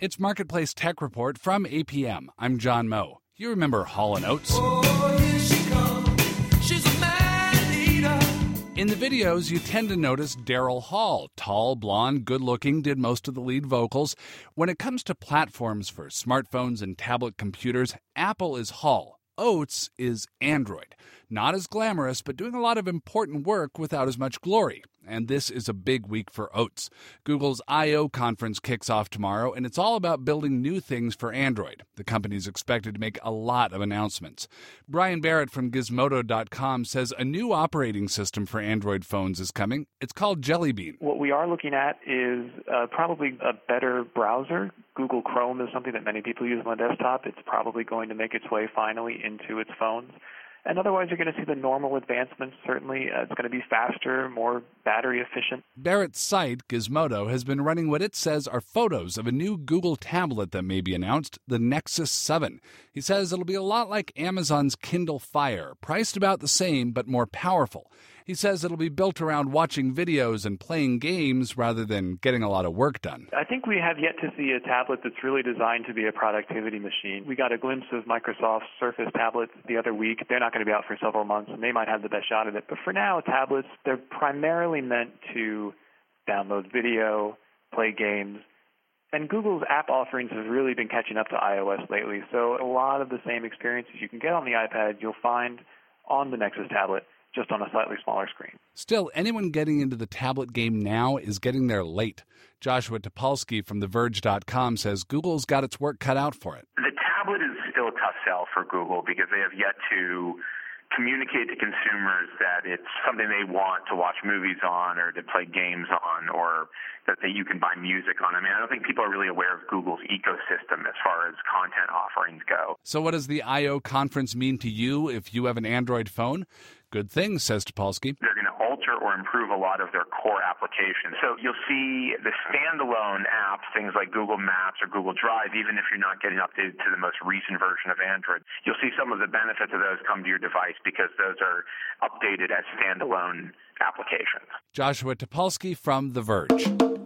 It's Marketplace Tech Report from APM. I'm John Moe. You remember Hall & Oates? Oh, here she comes. She's a man eater. In the videos, you tend to notice Daryl Hall. Tall, blonde, good-looking, did most of the lead vocals. When it comes to platforms for smartphones and tablet computers, Apple is Hall. Oates is Android. Not as glamorous, but doing a lot of important work without as much glory. And this is a big week for Oates. Google's I/O conference kicks off tomorrow, and it's all about building new things for Android. The company's expected to make a lot of announcements. Brian Barrett from Gizmodo.com says a new operating system for Android phones is coming. It's called Jelly Bean. What we are looking at is probably a better browser. Google Chrome is something that many people use on the desktop. It's probably going to make its way finally into its phones. And otherwise, you're going to see the normal advancements, certainly. It's going to be faster, more battery efficient. Barrett's site, Gizmodo, has been running what it says are photos of a new Google tablet that may be announced, the Nexus 7. He says it'll be a lot like Amazon's Kindle Fire, priced about the same but more powerful. He says it'll be built around watching videos and playing games rather than getting a lot of work done. I think we have yet to see a tablet that's really designed to be a productivity machine. We got a glimpse of Microsoft's Surface tablets the other week. They're not going to be out for several months, and they might have the best shot at it. But for now, tablets, they're primarily meant to download video, play games. And Google's app offerings have really been catching up to iOS lately. So a lot of the same experiences you can get on the iPad, you'll find on the Nexus tablet, just on a slightly smaller screen. Still, anyone getting into the tablet game now is getting there late. Joshua Topolsky from TheVerge.com says Google's got its work cut out for it. The tablet is still a tough sell for Google because they have yet to communicate to consumers that it's something they want to watch movies on or to play games on or that you can buy music on. I mean, I don't think people are really aware of Google's ecosystem as far as content offerings go. So what does the I/O conference mean to you if you have an Android phone? Good things, says Topolsky. They're going to alter or improve a lot of their core applications. So you'll see the standalone apps, things like Google Maps or Google Drive, even if you're not getting updated to the most recent version of Android, you'll see some of the benefits of those come to your device because those are updated as standalone applications. Joshua Topolsky from The Verge.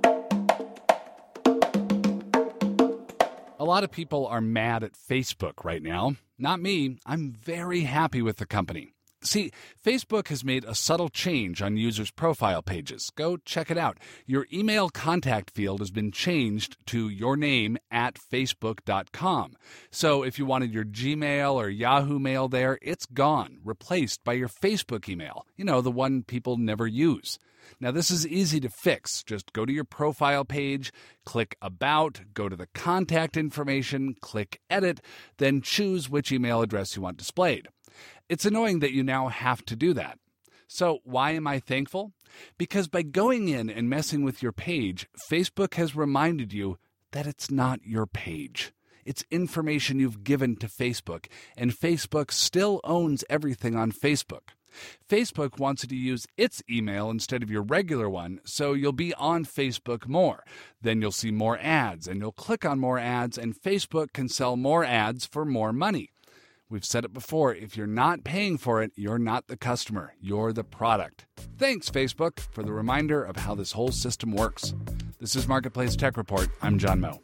A lot of people are mad at Facebook right now. Not me. I'm very happy with the company. See, Facebook has made a subtle change on users' profile pages. Go check it out. Your email contact field has been changed to your name at facebook.com. So if you wanted your Gmail or Yahoo Mail there, it's gone, replaced by your Facebook email. You know, the one people never use. Now, this is easy to fix. Just go to your profile page, click About, go to the contact information, click Edit, then choose which email address you want displayed. It's annoying that you now have to do that. So why am I thankful? Because by going in and messing with your page, Facebook has reminded you that it's not your page. It's information you've given to Facebook, and Facebook still owns everything on Facebook. Facebook wants you to use its email instead of your regular one, so you'll be on Facebook more. Then you'll see more ads, and you'll click on more ads, and Facebook can sell more ads for more money. We've said it before, if you're not paying for it, you're not the customer, you're the product. Thanks, Facebook, for the reminder of how this whole system works. This is Marketplace Tech Report. I'm John Moe.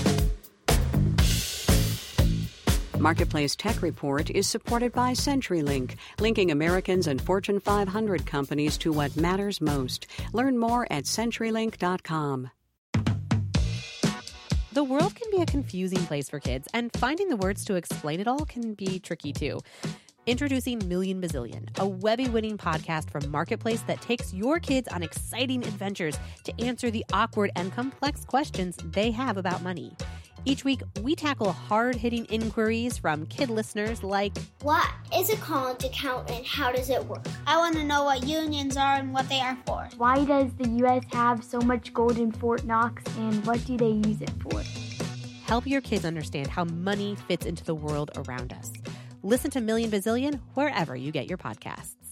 Marketplace Tech Report is supported by CenturyLink, linking Americans and Fortune 500 companies to what matters most. Learn more at CenturyLink.com. The world can be a confusing place for kids, and finding the words to explain it all can be tricky too. Introducing Million Bazillion, a Webby-winning podcast from Marketplace that takes your kids on exciting adventures to answer the awkward and complex questions they have about money. Each week, we tackle hard-hitting inquiries from kid listeners like, what is a college account and how does it work? I want to know what unions are and what they are for. Why does the U.S. have so much gold in Fort Knox and what do they use it for? Help your kids understand how money fits into the world around us. Listen to Million Bazillion wherever you get your podcasts.